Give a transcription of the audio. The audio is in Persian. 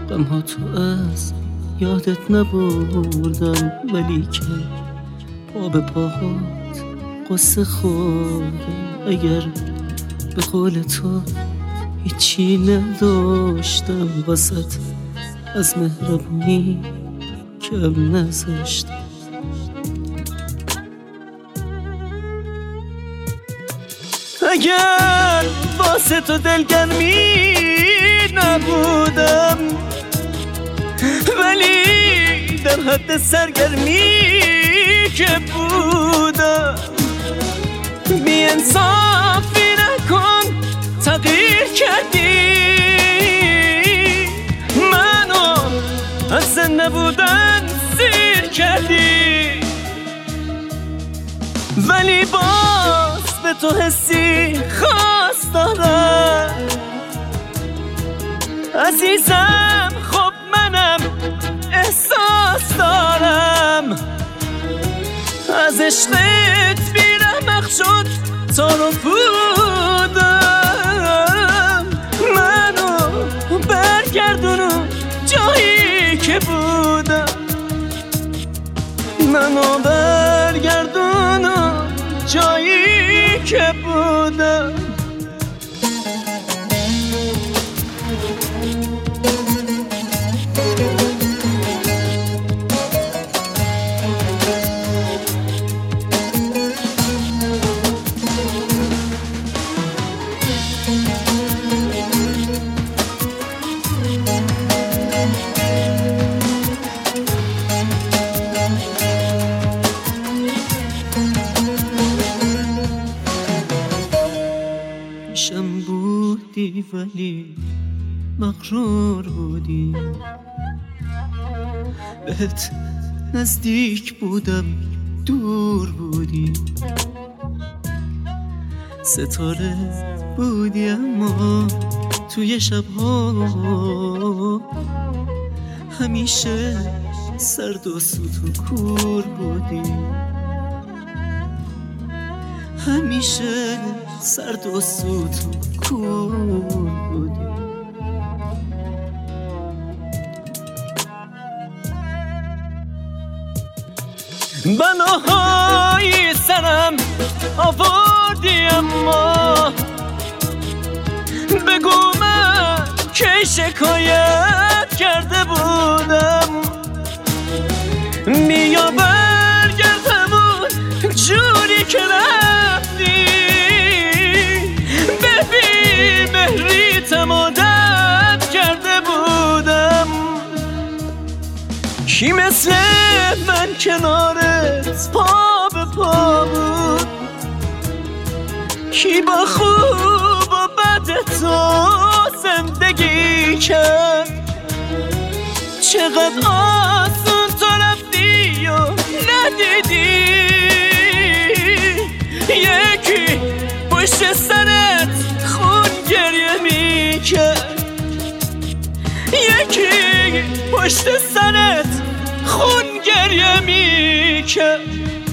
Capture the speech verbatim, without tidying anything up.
غمها تو از یادت نبردم، ولی که پا به پاهات قصه خوردم. اگر به قول تو هیچی نداشتم واسط، از مهربونی کم نذاشتم. اگر واسه تو دلگرمی نبودم، ولی در حد سرگرمی که بودم. بی انصافی نکن، تغییر کردی منو، از زنده بودن سیر کردی. ولی باز به تو حسی خاص دارم عزیزم. خب منم احساس دارم، از عشقت بی‌رحمق شد تار و پودم. منو برگردونو جایی که بودم، منو برگردونو جایی که بودم. پیشم بودی ولی مغرور بودی، بهت نزدیک بودم دور بودی. ستاره بودی اما توی شبها همیشه سرد و سوت و کور بودی. همیشه سرد و سوت و کور بودی. بناهای سرم آوردی اما بگو من که شکایت کرده بودم. بیا برگردمون جوری که رفتی، ببین مهریتم عادت کرده بودم. کی مثل من کنارت پا به پا بود، کی با خوب و بد تو زندگی کرد. چقدر آسون تو رفتی و ندیدی، یکی پشت سرت خون گریه میکرد، یکی پشت سرت خون گریه میکرد.